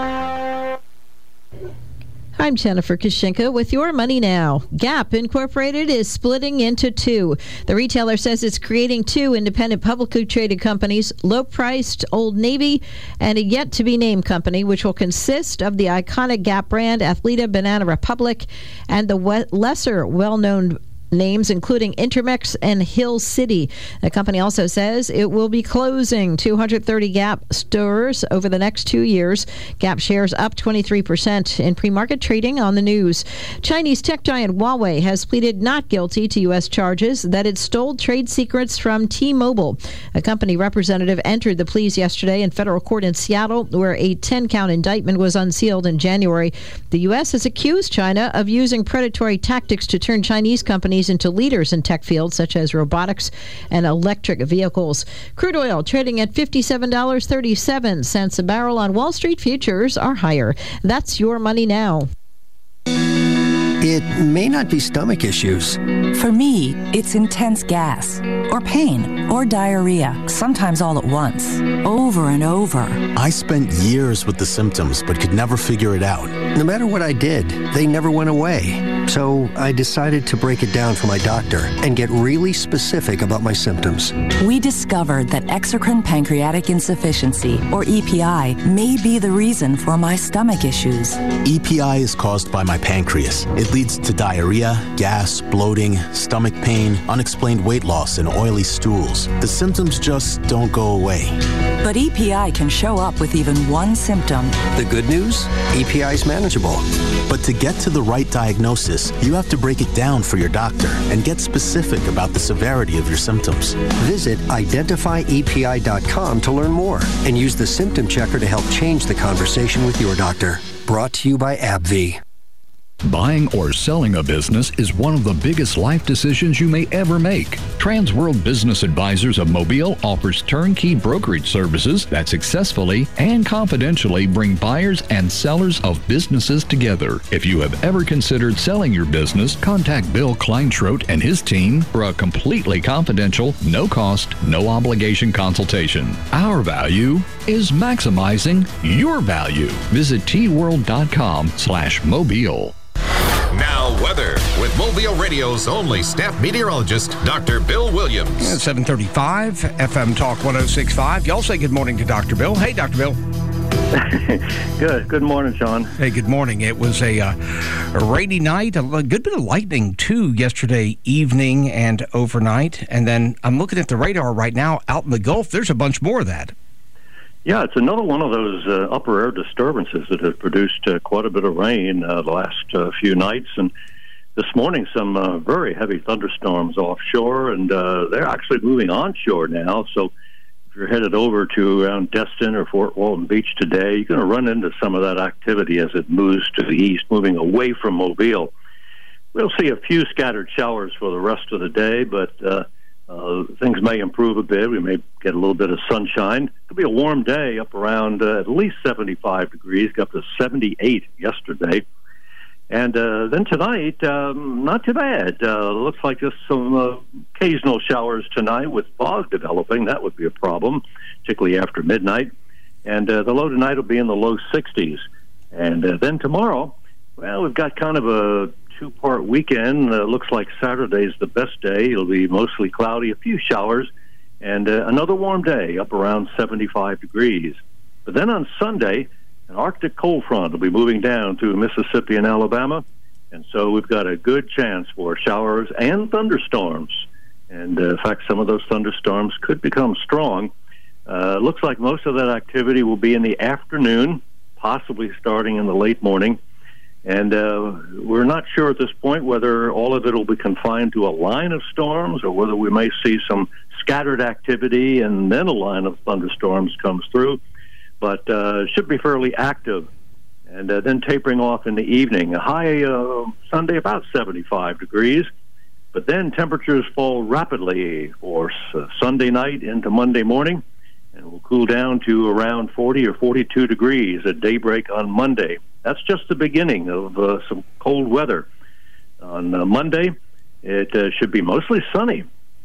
I'm Jennifer Kashinka with your Money Now. Gap Incorporated is splitting into two. The retailer says it's creating two independent publicly traded companies, low-priced Old Navy and a yet-to-be-named company, which will consist of the iconic Gap brand, Athleta, Banana Republic, and the we- lesser well-known names including Intermix and Hill City. The company also says it will be closing two hundred thirty Gap stores over the next two years. Gap shares up twenty-three percent in pre-market trading on the news. Chinese tech giant Huawei has pleaded not guilty to U S charges that it stole trade secrets from T-Mobile. A company representative entered the pleas yesterday in federal court in Seattle, where a ten-count indictment was unsealed in January. The U S has accused China of using predatory tactics to turn Chinese companies into leaders in tech fields such as robotics and electric vehicles. Crude oil trading at fifty-seven dollars and thirty-seven cents a barrel on Wall Street. Futures are higher. That's your Money Now.
It may not be stomach issues.
For me, it's intense gas, or pain, or diarrhea, sometimes all at once, over and over.
I spent years with the symptoms, but could never figure it out. No matter what I did, they never went away. So I decided to break it down for my doctor and get really specific about my symptoms.
We discovered that exocrine pancreatic insufficiency, or E P I, may be the reason for my stomach issues.
E P I is caused by my pancreas. It leads to diarrhea, gas, bloating, stomach pain, unexplained weight loss, and oily stools. The symptoms just don't go away.
But E P I can show up with even one symptom.
The good news? E P I is manageable. But to get to the right diagnosis, you have to break it down for your doctor and get specific about the severity of your symptoms. Visit identify E P I dot com to learn more and use the symptom checker to help change the conversation with your doctor. Brought to you by AbbVie.
Buying or selling a business is one of the biggest life decisions you may ever make. Transworld Business Advisors of Mobile offers turnkey brokerage services that successfully and confidentially bring buyers and sellers of businesses together. If you have ever considered selling your business, contact Bill Kleinschrodt and his team for a completely confidential, no-cost, no-obligation consultation. Our value is maximizing your value. Visit T world dot com slash mobile.
Now, weather with Mobile Radio's only staff meteorologist, Doctor Bill Williams.
Yeah, seven thirty-five, F M Talk one oh six point five. Y'all say good morning to Doctor Bill. Hey, Doctor Bill.
Good. Good morning, Sean.
Hey, good morning. It was a, uh, a rainy night, a good bit of lightning, too, yesterday evening and overnight. And then I'm looking at the radar right now out in the Gulf. There's a bunch more of that.
Yeah, it's another one of those uh, upper air disturbances that have produced uh, quite a bit of rain uh, the last uh, few nights. And this morning, some uh, very heavy thunderstorms offshore, and uh, they're actually moving onshore now. So if you're headed over to around Destin or Fort Walton Beach today, you're going to run into some of that activity as it moves to the east, moving away from Mobile. We'll see a few scattered showers for the rest of the day, but uh, uh, things may improve a bit. We may get a little bit of sunshine. It'll be a warm day, up around uh, at least seventy-five degrees, got up to seventy-eight yesterday. And uh, then tonight, um, not too bad. Uh, looks like just some uh, occasional showers tonight with fog developing. That would be a problem, particularly after midnight. And uh, the low tonight will be in the low sixties. And uh, then tomorrow, well, we've got kind of a two-part weekend. Uh, looks like Saturday's the best day. It'll be mostly cloudy, a few showers, and uh, another warm day, up around seventy-five degrees. But then on Sunday, an Arctic cold front will be moving down through Mississippi and Alabama, and so we've got a good chance for showers and thunderstorms. And uh, in fact, some of those thunderstorms could become strong. Uh, looks like most of that activity will be in the afternoon, possibly starting in the late morning. And uh, we're not sure at this point whether all of it will be confined to a line of storms or whether we may see some scattered activity and then a line of thunderstorms comes through. But uh, should be fairly active. And uh, then tapering off in the evening. A high uh, Sunday about seventy-five degrees. But then temperatures fall rapidly for uh, Sunday night into Monday morning. And will cool down to around forty or forty-two degrees at daybreak on Monday. That's just the beginning of uh, some cold weather. On uh, Monday, it uh, should be mostly sunny.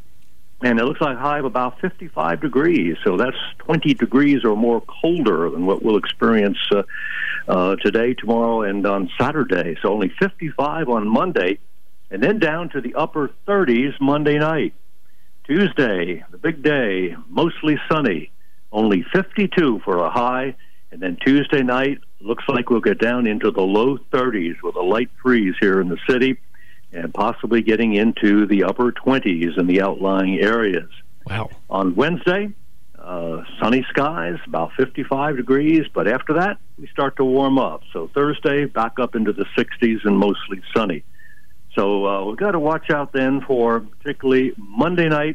And it looks like a high of about fifty-five degrees. So that's twenty degrees or more colder than what we'll experience uh, uh, today, tomorrow, and on Saturday. So only fifty-five on Monday, and then down to the upper thirties Monday night. Tuesday, the big day, mostly sunny. Only fifty-two for a high. And then Tuesday night, looks like we'll get down into the low thirties with a light freeze here in the city and possibly getting into the upper twenties in the outlying areas.
Wow.
On Wednesday, uh, sunny skies, about fifty-five degrees, but after that, we start to warm up. So Thursday, back up into the sixties and mostly sunny. So uh, we've got to watch out then for particularly Monday night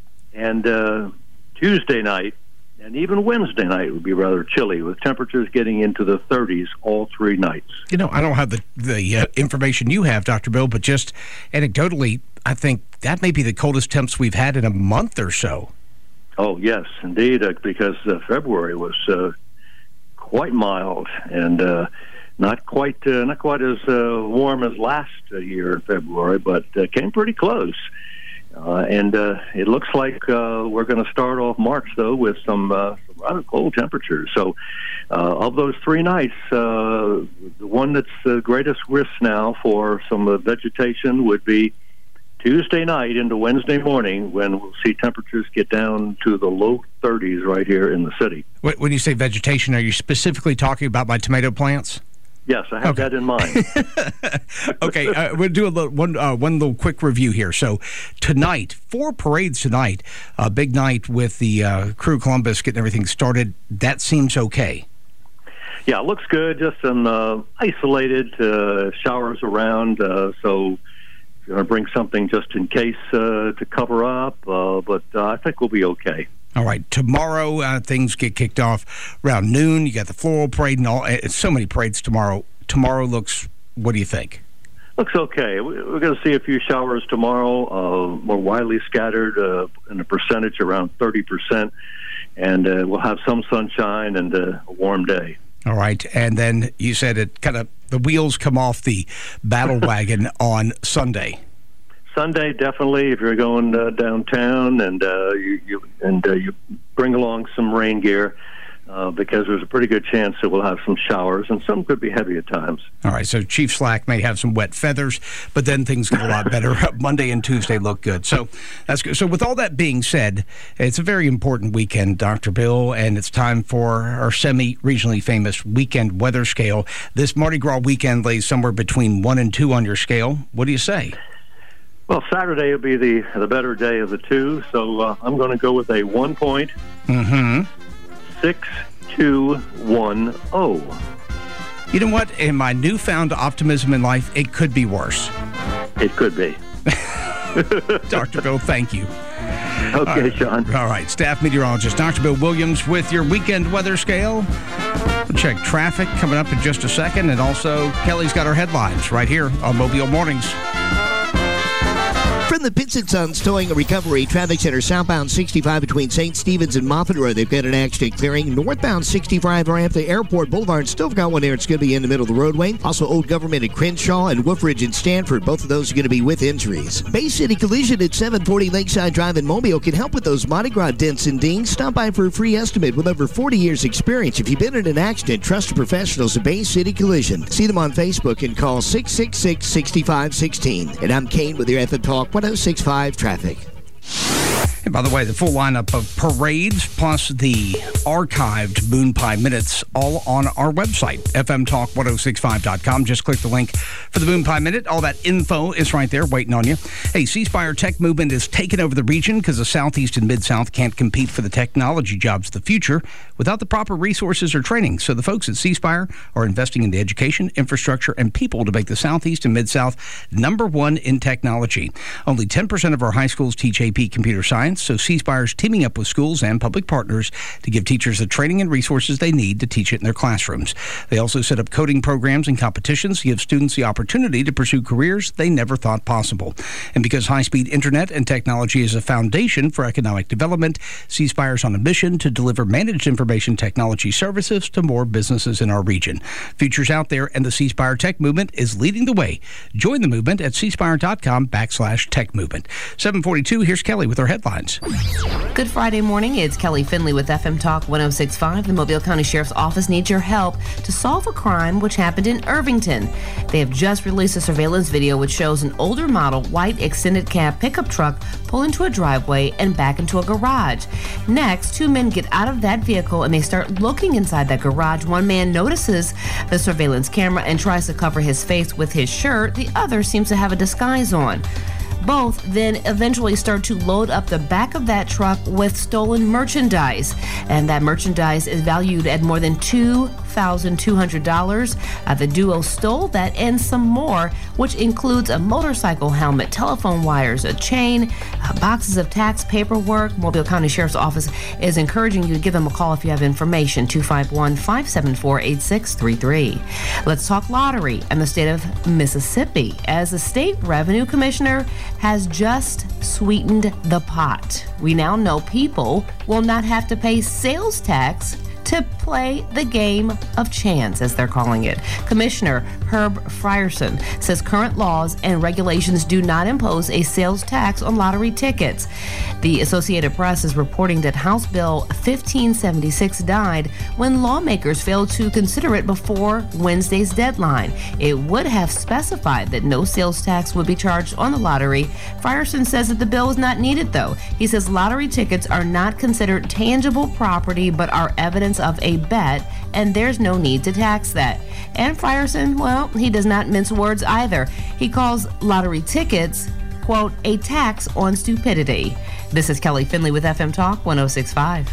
and uh, Tuesday night. And even Wednesday night would be rather chilly, with temperatures getting into the thirties all three nights.
You know, I don't have the, the uh, information you have, Doctor Bill, but just anecdotally, I think that may be the coldest temps we've had in a month or so.
Oh, yes, indeed, uh, because uh, February was uh, quite mild and uh, not quite uh, not quite as uh, warm as last uh, year in February, but uh, came pretty close. Uh, and uh, it looks like uh, we're going to start off March, though, with some, uh, some rather cold temperatures. So uh, of those three nights, uh, the one that's the greatest risk now for some uh, vegetation would be Tuesday night into Wednesday morning, when we'll see temperatures get down to the low thirties right here in the city.
When you say vegetation, are you specifically talking about my tomato plants?
Yes, I have
okay.
that in mind.
Okay, uh, we'll do a little, one, uh, one little quick review here. So tonight, four parades tonight, a big night with the uh, Crew Columbus getting everything started. That seems okay.
Yeah, it looks good. Just some uh, isolated uh, showers around. Uh, so if you're going to bring something just in case uh, to cover up, uh, but uh, I think we'll be okay.
All right, tomorrow uh, things get kicked off around noon. You got the floral parade and all. It's so many parades tomorrow. Tomorrow looks, what do you think?
Looks okay. We're going to see a few showers tomorrow, uh, more widely scattered uh, in a percentage around thirty percent, and uh, we'll have some sunshine and uh, a warm day.
All right, and then you said it kind of, the wheels come off the battle wagon on Sunday.
Sunday, definitely. If you're going uh, downtown and uh, you, you and uh, you bring along some rain gear, uh, because there's a pretty good chance that we'll have some showers, and some could be heavy at times.
All right, so Chief Slack may have some wet feathers, but then things get a lot better. Monday and Tuesday look good. So that's good. So with all that being said, it's a very important weekend, Doctor Bill, and it's time for our semi-regionally famous weekend weather scale. This Mardi Gras weekend lays somewhere between one and two on your scale. What do you say?
Well, Saturday will be the the better day of the two, so uh, I'm going to go with a one point,
mm-hmm.
six, two one zero.
You know what? In my newfound optimism in life, it could be worse.
It could be.
Doctor Bill, thank you.
Okay,
All right.
Sean.
All right. Staff meteorologist Doctor Bill Williams with your weekend weather scale. We'll check traffic coming up in just a second. And also, Kelly's got our headlines right here on Mobile Mornings.
From the Pitts and Sons Towing and Recovery Traffic Center, southbound sixty-five between Saint Stephen's and Moffett Road. They've got an accident clearing. Northbound sixty-five right after Airport Boulevard. Still got one there. It's going to be in the middle of the roadway. Also, Old Government at Crenshaw and Woofridge and Stanford. Both of those are going to be with injuries. Bay City Collision at seven forty Lakeside Drive in Mobile can help with those Mardi Gras dents and dings. Stop by for a free estimate with over forty years experience. If you've been in an accident, trust the professionals at Bay City Collision. See them on Facebook and call six six six, six five one six. And I'm Kane with your F M Talk one oh six point five Traffic.
And by the way, the full lineup of parades plus the archived Moon Pie Minutes all on our website, f m talk ten sixty-five dot com. Just click the link for the Moon Pie Minute. All that info is right there waiting on you. Hey, C Spire Tech Movement is taking over the region because the Southeast and Mid-South can't compete for the technology jobs of the future without the proper resources or training. So the folks at C Spire are investing in the education, infrastructure, and people to make the Southeast and Mid-South number one in technology. Only ten percent of our high schools teach A P Computer Science, so C Spire is teaming up with schools and public partners to give teachers the training and resources they need to teach it in their classrooms. They also set up coding programs and competitions to give students the opportunity to pursue careers they never thought possible. And because high-speed internet and technology is a foundation for economic development, C Spire is on a mission to deliver managed information technology services to more businesses in our region. Future's out there, and the C Spire Tech Movement is leading the way. Join the movement at c spire dot com backslash tech movement. seven forty-two, here's Kelly with our headlines.
Good Friday morning. It's Kelly Finley with F M Talk ten sixty-five. The Mobile County Sheriff's Office needs your help to solve a crime which happened in Irvington. They have just released a surveillance video which shows an older model white extended cab pickup truck pull into a driveway and back into a garage. Next, two men get out of that vehicle and they start looking inside that garage. One man notices the surveillance camera and tries to cover his face with his shirt. The other seems to have a disguise on. Both then eventually start to load up the back of that truck with stolen merchandise. And that merchandise is valued at more than two thousand two hundred dollars. Uh, the duo stole that and some more, which includes a motorcycle helmet, telephone wires, a chain, uh, boxes of tax paperwork. Mobile County Sheriff's Office is encouraging you to give them a call if you have information, two five one, five seven four, eight six three three. Let's talk lottery and the state of Mississippi, as the state revenue commissioner has just sweetened the pot. We now know people will not have to pay sales tax to play the game of chance, as they're calling it. Commissioner Herb Frierson says current laws and regulations do not impose a sales tax on lottery tickets. The Associated Press is reporting that House Bill fifteen seventy-six died when lawmakers failed to consider it before Wednesday's deadline. It would have specified that no sales tax would be charged on the lottery. Frierson says that the bill is not needed, though. He says lottery tickets are not considered tangible property but are evidence of a bet, and there's no need to tax that. And Frierson, well, he does not mince words either. He calls lottery tickets, quote, a tax on stupidity. This is Kelly Finley with F M Talk ten sixty-five.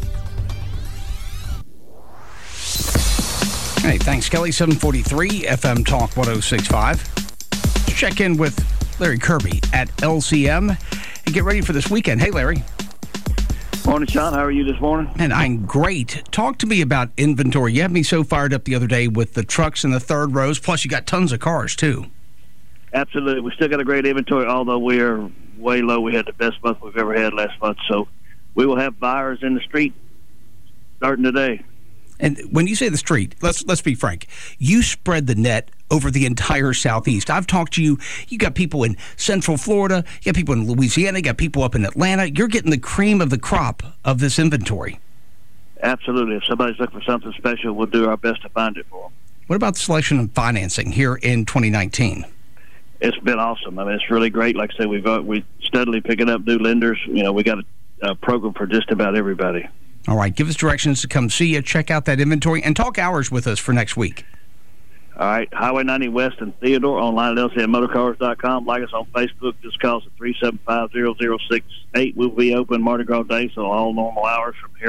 Hey, thanks, Kelly. seven forty-three, F M Talk ten sixty-five. Let's check in with Larry Kirby at L C M and get ready for this weekend. Hey, Larry.
Morning, Sean. How are you this morning?
And I'm great. Talk to me about inventory. You had me so fired up the other day with the trucks in the third rows, plus you got tons of cars, too.
Absolutely. We still got a great inventory, although we are way low. We had the best month we've ever had last month, so we will have buyers in the street starting today.
And when you say the street, let's let's be frank. You spread the net over the entire Southeast. I've talked to you. You got people in Central Florida. You got people in Louisiana. You got people up in Atlanta. You're getting the cream of the crop of this inventory.
Absolutely. If somebody's looking for something special, we'll do our best to find it for them.
What about the selection and financing here in twenty nineteen?
It's been awesome. I mean, it's really great. Like I said, we've uh, we steadily picking up new lenders. You know, we got a, a program for just about everybody.
All right. Give us directions to come see you, check out that inventory, and talk hours with us for next week.
All right. Highway ninety West in Theodore, online at L C M motorcars dot com. Like us on Facebook. Just call us at three seven five, zero zero six eight. We'll be open Mardi Gras Day, so all normal hours from here on.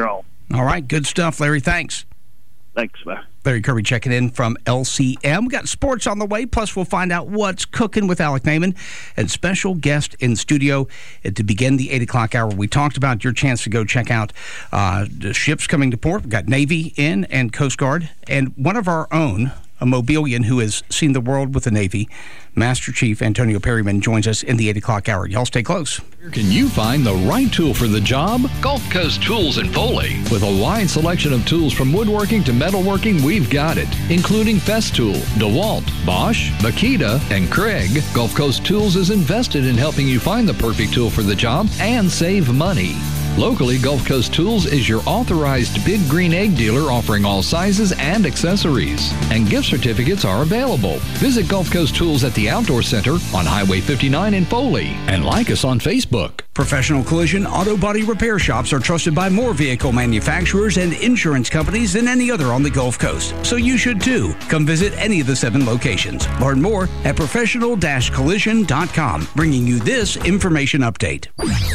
All right, good stuff, Larry. Thanks.
Thanks, bye.
Larry Kirby checking in from L C M. We got sports on the way, plus we'll find out what's cooking with Alec Naiman and special guest in studio to begin the eight o'clock hour. We talked about your chance to go check out uh, the ships coming to port. We've got Navy in and Coast Guard, and one of our own, a Mobilian who has seen the world with the Navy, Master Chief Antonio Perryman, joins us in the eight o'clock hour. Y'all stay close.
Where can you find the right tool for the job? Gulf Coast Tools in Foley. With a wide selection of tools from woodworking to metalworking, we've got it, including Festool, DeWalt, Bosch, Makita, and Craig. Gulf Coast Tools is invested in helping you find the perfect tool for the job and save money. Locally, Gulf Coast Tools is your authorized Big Green Egg dealer, offering all sizes and accessories. And gift certificates are available. Visit Gulf Coast Tools at the Outdoor Center on Highway fifty-nine in Foley. And like us on Facebook.
Professional collision auto body repair shops are trusted by more vehicle manufacturers and insurance companies than any other on the Gulf Coast. So you should too. Come visit any of the seven locations. Learn more at professional dash collision dot com, bringing you this information update.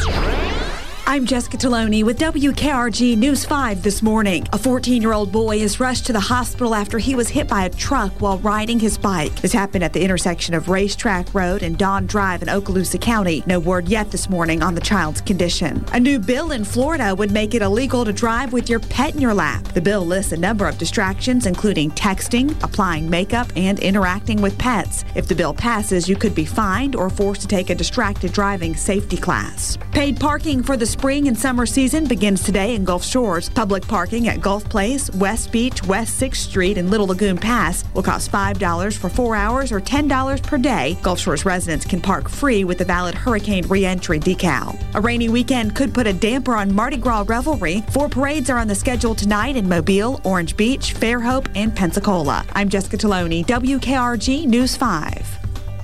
I'm Jessica Taloni with W K R G News five this morning. A fourteen-year-old boy is rushed to the hospital after he was hit by a truck while riding his bike. This happened at the intersection of Racetrack Road and Don Drive in Okaloosa County. No word yet this morning on the child's condition. A new bill in Florida would make it illegal to drive with your pet in your lap. The bill lists a number of distractions, including texting, applying makeup, and interacting with pets. If the bill passes, you could be fined or forced to take a distracted driving safety class. Paid parking for the spring and summer season begins today in Gulf Shores. Public parking at Gulf Place, West Beach, West sixth Street, and Little Lagoon Pass will cost five dollars for four hours or ten dollars per day. Gulf Shores residents can park free with a valid hurricane re-entry decal. A rainy weekend could put a damper on Mardi Gras revelry. Four parades are on the schedule tonight in Mobile, Orange Beach, Fairhope, and Pensacola. I'm Jessica Taloni, W K R G News five.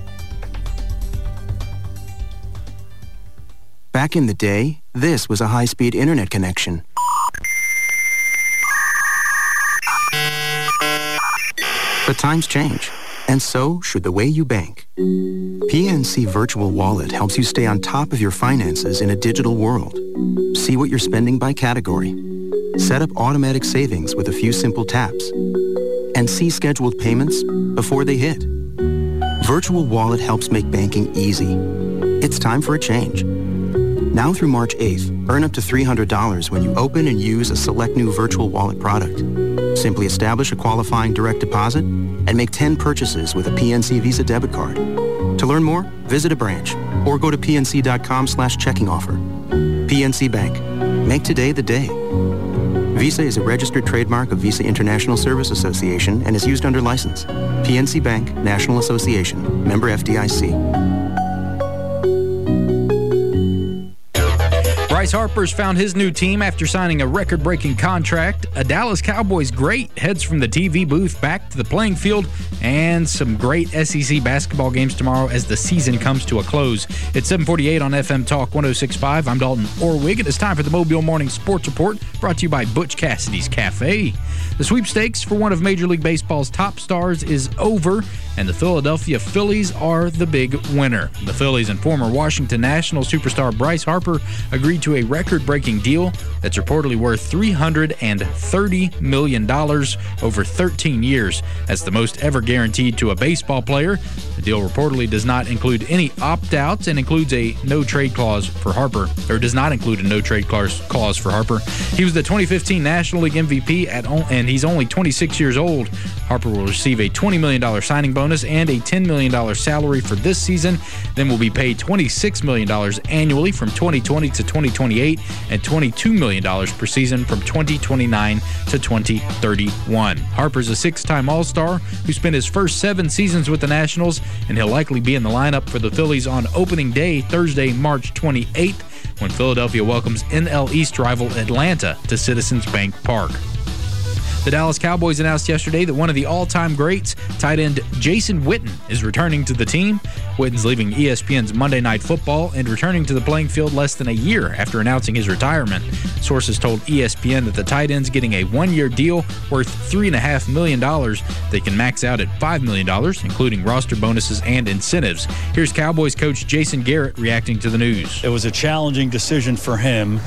Back in the day, this was a high-speed internet connection. But times change, and so should the way you bank. P N C Virtual Wallet helps you stay on top of your finances in a digital world. See what you're spending by category. Set up automatic savings with a few simple taps. And see scheduled payments before they hit. Virtual Wallet helps make banking easy. It's time for a change. Now through March eighth, earn up to three hundred dollars when you open and use a select new Virtual Wallet product. Simply establish a qualifying direct deposit and make ten purchases with a P N C Visa debit card. To learn more, visit a branch or go to pnc.com slash checking offer. P N C Bank. Make today the day. Visa is a registered trademark of Visa International Service Association and is used under license. P N C Bank, National Association. Member F D I C.
Bryce Harper's found his new team after signing a record-breaking contract. A Dallas Cowboys great heads from the T V booth back to the playing field, and some great S E C basketball games tomorrow as the season comes to a close. It's seven forty-eight on F M Talk one oh six point five. I'm Dalton Orwig, and it's time for the Mobile Morning Sports Report, brought to you by Butch Cassidy's Cafe. The sweepstakes for one of Major League Baseball's top stars is over, and the Philadelphia Phillies are the big winner. The Phillies and former Washington Nationals superstar Bryce Harper agreed to a record-breaking deal that's reportedly worth three hundred thirty million dollars over thirteen years. That's the most ever guaranteed to a baseball player. The deal reportedly does not include any opt-outs and includes a no-trade clause for Harper, or does not include a no-trade clause for Harper. He was the twenty fifteen National League M V P, at and he's only twenty-six years old. Harper will receive a twenty million dollars signing bonus and a ten million dollars salary for this season, then will be paid twenty-six million dollars annually from twenty twenty to twenty twenty-eight and twenty-two million dollars per season from twenty twenty-nine to twenty thirty-one. Harper's a six-time All-Star who spent his first seven seasons with the Nationals, and he'll likely be in the lineup for the Phillies on opening day, Thursday, March twenty-eighth, when Philadelphia welcomes N L East rival Atlanta to Citizens Bank Park. The Dallas Cowboys announced yesterday that one of the all-time greats, tight end Jason Witten, is returning to the team. Witten's leaving E S P N's Monday Night Football and returning to the playing field less than a year after announcing his retirement. Sources told E S P N that the tight end's getting a one-year deal worth three point five million dollars. They can max out at five million dollars, including roster bonuses and incentives. Here's Cowboys coach Jason Garrett reacting to the news.
It was a challenging decision for him.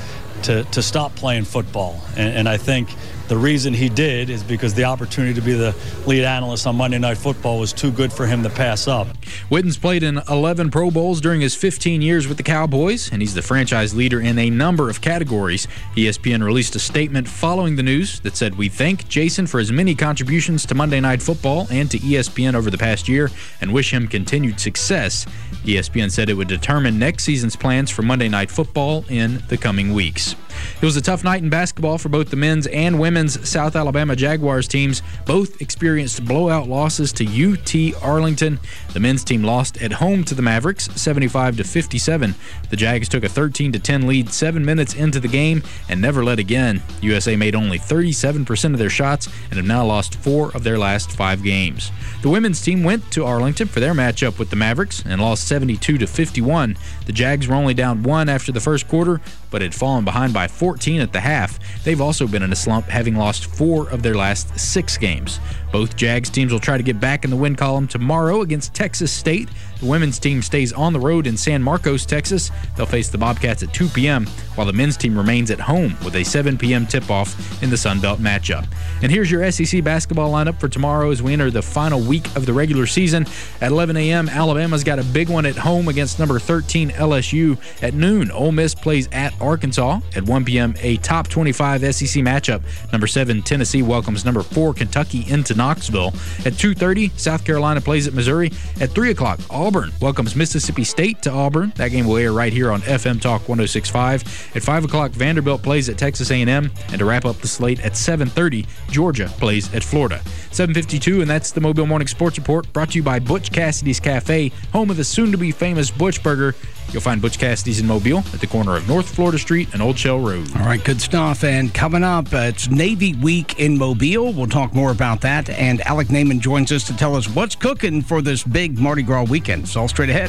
to, to stop playing football. And, and I think the reason he did is because the opportunity to be the lead analyst on Monday Night Football was too good for him to pass up.
Witten's played in eleven Pro Bowls during his fifteen years with the Cowboys, and he's the franchise leader in a number of categories. E S P N released a statement following the news that said, "We thank Jason for his many contributions to Monday Night Football and to E S P N over the past year and wish him continued success." E S P N said it would determine next season's plans for Monday Night Football in the coming weeks. It was a tough night in basketball for both the men's and women's South Alabama Jaguars teams. Both experienced blowout losses to U T Arlington. The men's team lost at home to the Mavericks, seventy-five to fifty-seven. The Jags took a thirteen to ten lead seven minutes into the game and never led again. U S A made only thirty-seven percent of their shots and have now lost four of their last five games. The women's team went to Arlington for their matchup with the Mavericks and lost seventy-two to fifty-one. The Jags were only down one after the first quarter, but had fallen behind by fourteen at the half. They've also been in a slump, having lost four of their last six games. Both Jags teams will try to get back in the win column tomorrow against Texas State. The women's team stays on the road in San Marcos, Texas. They'll face the Bobcats at two p.m., while the men's team remains at home with a seven p.m. tip-off in the Sun Belt matchup. And here's your S E C basketball lineup for tomorrow as we enter the final week of the regular season. At eleven a.m., Alabama's got a big one at home against number thirteen L S U. At noon, Ole Miss plays at Arkansas. At one p.m., a top twenty-five S E C matchup. Number seven Tennessee welcomes number four Kentucky into Knoxville. At two thirty, South Carolina plays at Missouri. At three o'clock, Auburn welcomes Mississippi State to Auburn. That game will air right here on F M Talk one oh six point five. At five o'clock, Vanderbilt plays at Texas A and M. And to wrap up the slate at seven thirty, Georgia plays at Florida. seven fifty-two, and that's the Mobile Morning Sports Report, brought to you by Butch Cassidy's Cafe, home of the soon-to-be famous Butch Burger. You'll find Butch Cassidy's in Mobile at the corner of North Florida Street and Old Shell Road.
All right, good stuff. And coming up, uh, it's Navy Week in Mobile. We'll talk more about that. And Alec Naiman joins us to tell us what's cooking for this big Mardi Gras weekend. It's all straight ahead.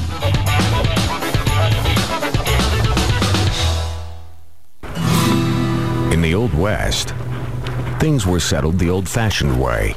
In the Old West, things were settled the old-fashioned way.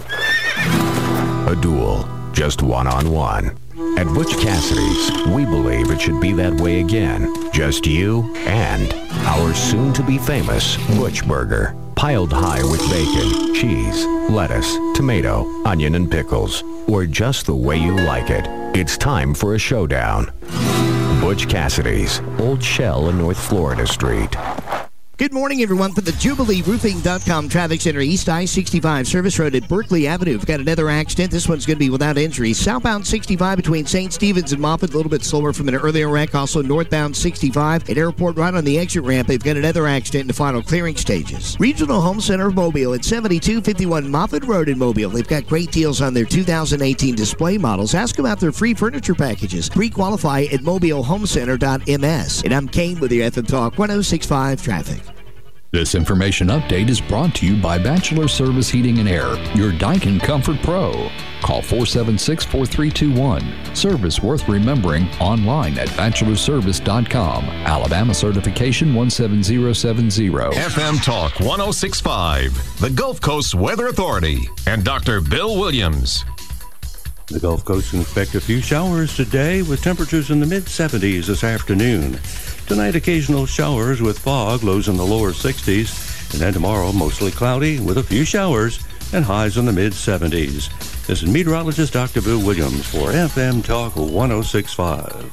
A duel, just one-on-one. At Butch Cassidy's, we believe it should be that way again. Just you and our soon-to-be famous Butch Burger. Piled high with bacon, cheese, lettuce, tomato, onion, and pickles. Or just the way you like it. It's time for a showdown. Butch Cassidy's, Old Shell and North Florida Street.
Good morning, everyone. For the Jubilee Roofing dot com Traffic Center, East I sixty-five Service Road at Berkeley Avenue. We've got another accident. This one's going to be without injury. Southbound sixty-five between Saint Stephen's and Moffett, a little bit slower from an earlier wreck. Also northbound sixty-five at Airport right on the exit ramp. They've got another accident in the final clearing stages. Regional Home Center of Mobile at seventy-two fifty-one Moffett Road in Mobile. They've got great deals on their two thousand eighteen display models. Ask about their free furniture packages. Pre-qualify at mobile home center dot m s. And I'm Kane with your F M Talk one oh six point five Traffic.
This information update is brought to you by Bachelor Service Heating and Air, your Daikin Comfort Pro. Call four seven six, four three two one. Service worth remembering online at bachelor service dot com. Alabama certification one seven zero seven zero.
F M Talk one oh six point five, the Gulf Coast Weather Authority, and Doctor Bill Williams.
The Gulf Coast can expect a few showers today with temperatures in the mid seventies this afternoon. Tonight, occasional showers with fog, lows in the lower sixties. And then tomorrow, mostly cloudy with a few showers and highs in the mid seventies. This is meteorologist Doctor Bill Williams for F M Talk one oh six point five.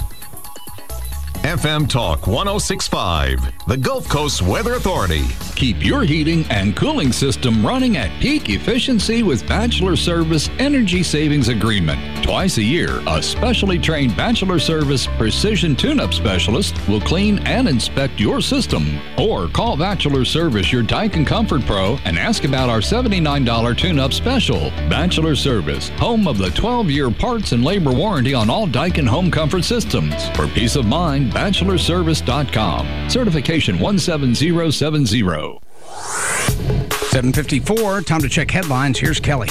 F M Talk one oh six point five, the Gulf Coast Weather Authority.
Keep your heating and cooling system running at peak efficiency with Bachelor Service Energy Savings Agreement. Twice a year, a specially trained Bachelor Service Precision Tune-Up Specialist will clean and inspect your system. Or call Bachelor Service, your Daikin Comfort Pro, and ask about our seventy-nine dollars tune-up special. Bachelor Service, home of the twelve-year parts and labor warranty on all Daikin home comfort systems. For peace of mind, bachelor service dot com. Certification one seven zero seven zero.
seven fifty-four, time to check headlines. Here's Kelly.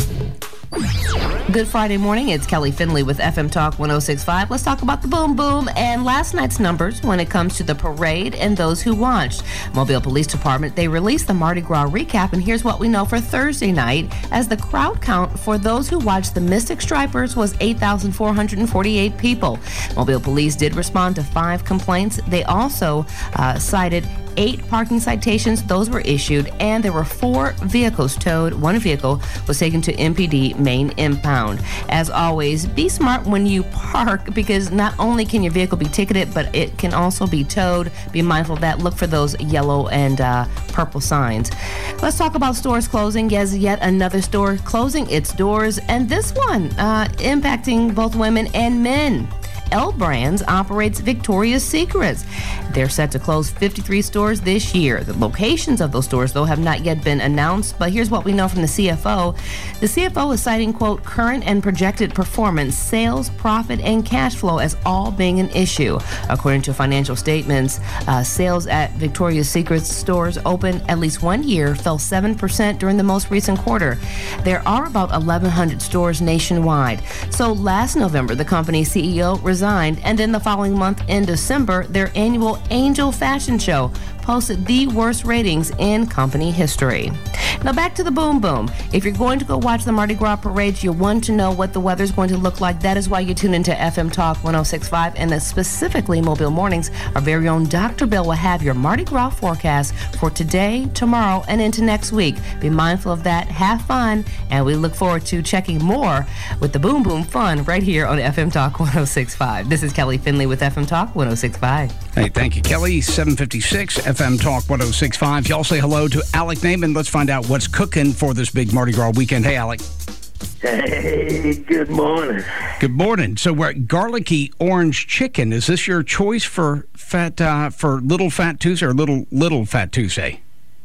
Good Friday morning. It's Kelly Finley with F M Talk one oh six point five. Let's talk about the Boom Boom and last night's numbers when it comes to the parade and those who watched. Mobile Police Department, they released the Mardi Gras recap, and here's what we know for Thursday night. As the crowd count for those who watched the Mystic Stripers was eight thousand four hundred forty-eight people. Mobile Police did respond to five complaints. They also uh, cited eight parking citations. Those were issued, and there were four vehicles towed. One vehicle was taken to M P D Main Impound. As always, be smart when you park, because not only can your vehicle be ticketed, but it can also be towed. Be mindful of that. Look for those yellow and uh, purple signs. Let's talk about stores closing. Yes, yet another store closing its doors, and this one uh, impacting both women and men. L Brands operates Victoria's Secrets. They're set to close fifty-three stores this year. The locations of those stores, though, have not yet been announced, but here's what we know from the C F O. The C F O is citing, quote, current and projected performance, sales, profit, and cash flow as all being an issue. According to financial statements, uh, sales at Victoria's Secret stores open at least one year fell seven percent during the most recent quarter. There are about eleven hundred stores nationwide. So last November, the company's C E O resigned. And then the following month in December, their annual Angel Fashion Show posted the worst ratings in company history. Now back to the boom boom. If you're going to go watch the Mardi Gras parades, you want to know what the weather's going to look like. That is why you tune into F M Talk one oh six point five, and specifically Mobile Mornings. Our very own Doctor Bill will have your Mardi Gras forecast for today, tomorrow, and into next week. Be mindful of that. Have fun, and we look forward to checking more with the boom boom fun right here on F M Talk one oh six point five. This is Kelly Finley with F M Talk one oh six point five.
Hey, thank you, Kelly. seven fifty-six F M Talk one oh six point five. Y'all say hello to Alec Naiman. Let's find out what's cooking for this big Mardi Gras weekend. Hey, Alec.
Hey, good morning.
Good morning. So we're at garlicky orange chicken. Is this your choice for fat uh, for Little Fat Tuesday or Little Little Fat Tuesday?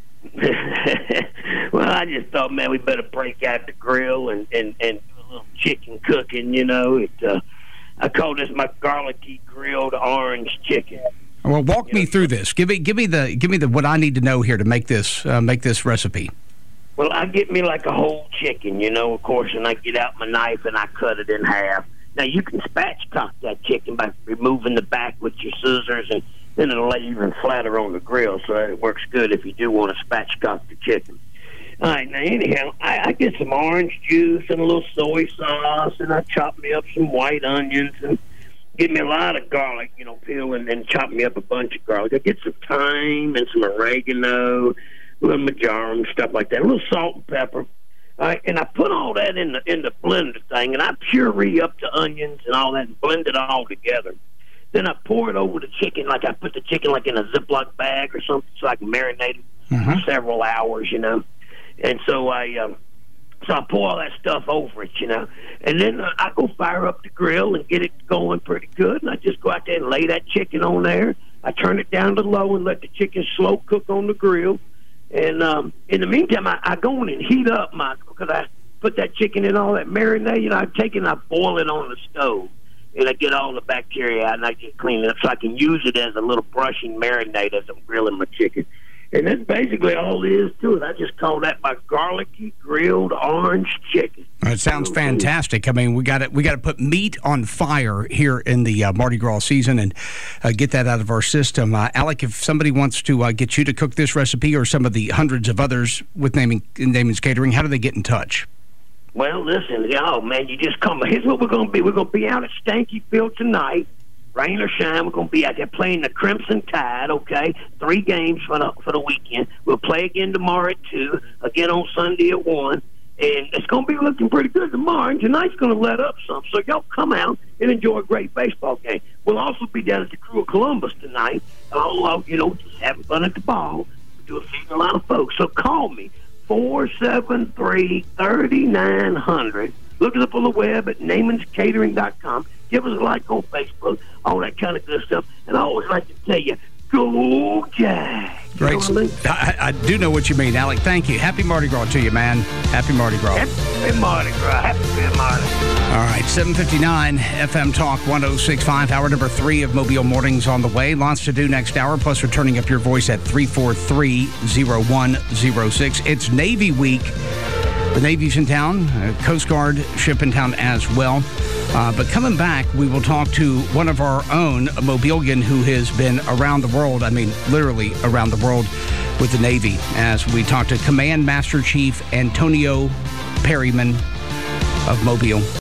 Well, I just thought, man, we better break out the grill and, and, and do a little chicken cooking, you know. It, uh, I call this my garlicky grilled orange chicken.
Well, walk me through this. Give me, give me the, give me the what I need to know here to make this, uh, make this recipe.
Well, I get me like a whole chicken, you know, of course, and I get out my knife and I cut it in half. Now you can spatchcock that chicken by removing the back with your scissors, and then it'll lay even flatter on the grill. So it works good if you do want to spatchcock the chicken. All right, now anyhow, I, I get some orange juice and a little soy sauce, and I chop me up some white onions and give me a lot of garlic, you know, peel and then chop me up a bunch of garlic. I get some thyme and some oregano, a little marjoram, stuff like that, a little salt and pepper. All right, and I put all that in the in the blender thing, and I puree up the onions and all that and blend it all together. Then I pour it over the chicken, like I put the chicken like in a Ziploc bag or something so I can marinate it mm-hmm. for several hours, you know. And so I um, so I pour all that stuff over it, you know. And then uh, I go fire up the grill and get it going pretty good. And I just go out there and lay that chicken on there. I turn it down to low and let the chicken slow cook on the grill. And um, in the meantime, I, I go in and heat up my, because I put that chicken in all that marinade. You know, I take it and I boil it on the stove. And I get all the bacteria out and I just clean it up so I can use it as a little brushing marinade as I'm grilling my chicken. And that's basically all there is to it. I just call that my garlicky grilled orange chicken.
It sounds fantastic. I mean, we got to we got to put meat on fire here in the uh, Mardi Gras season and uh, get that out of our system. Uh, Alec, if somebody wants to uh, get you to cook this recipe or some of the hundreds of others with Naming, Naiman's Catering, how do they get in touch?
Well, listen, oh man, you just come. Here's what we're going to be. We're going to be out at Stankyfield tonight. Rain or shine, we're going to be out there playing the Crimson Tide, okay? Three games for the, for the weekend. We'll play again tomorrow at two, again on Sunday at one. And it's going to be looking pretty good tomorrow. And tonight's going to let up some. So y'all come out and enjoy a great baseball game. We'll also be down at the Crew of Columbus tonight. All, you know, just having fun at the ball. We'll see a lot of folks. So call me, four seven three, three nine zero zero. Look us up on the web at naimans catering dot com. Give us a like on Facebook, all that kind of good stuff. And I always like to tell you, go Jack.
Great. I, I do know what you mean, Alec. Thank you. Happy Mardi Gras to you, man. Happy Mardi Gras.
Happy Mardi Gras. Happy Mardi Gras.
All right, seven fifty-nine F M Talk one oh six point five. Hour number three of Mobile Mornings on the way. Lots to do next hour, plus we're turning up your voice at three four three, oh one oh six. It's Navy Week. The Navy's in town. Uh, Coast Guard ship in town as well. Uh, but coming back, we will talk to one of our own, a Mobilian who has been around the world, I mean, literally around the world with the Navy, as we talk to Command Master Chief Antonio Perryman of Mobile.